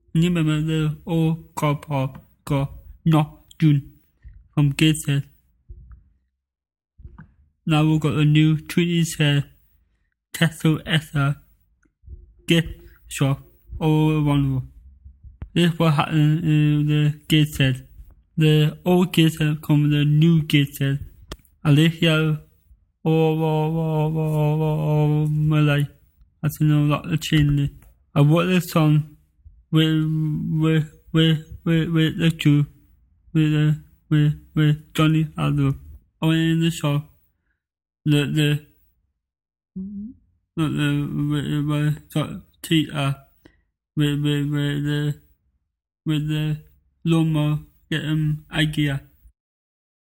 You remember the old car park got not June from Gateshead. Now we've got a new Trinity Tesla Essa gift shop all around the world. This is what happened in the Gateshead. The old Gateshead come with the new Gateshead. I live here all my life. I've seen a lot of changes. I wrote this song with the crew, with Johnny Aldo. I went in the shop, the teacher with the lawnmower, get IKEA.